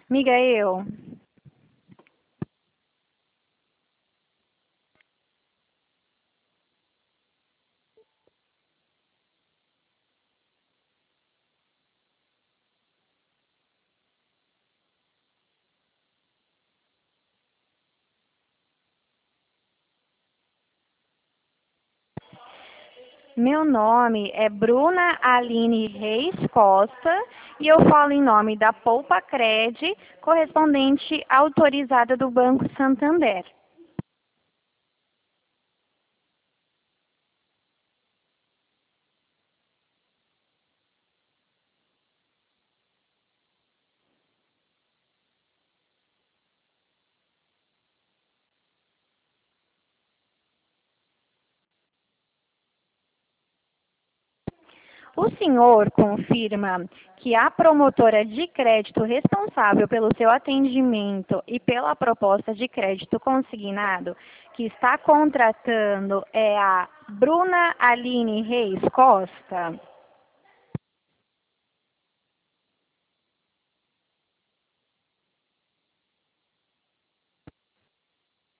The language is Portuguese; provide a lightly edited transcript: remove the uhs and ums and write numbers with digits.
Migael, meu nome é Bruna Aline Reis Costa e eu falo em nome da Poupa Cred, correspondente autorizada do Banco Santander. O senhor confirma que a promotora de crédito responsável pelo seu atendimento e pela proposta de crédito consignado que está contratando é a Bruna Aline Reis Costa?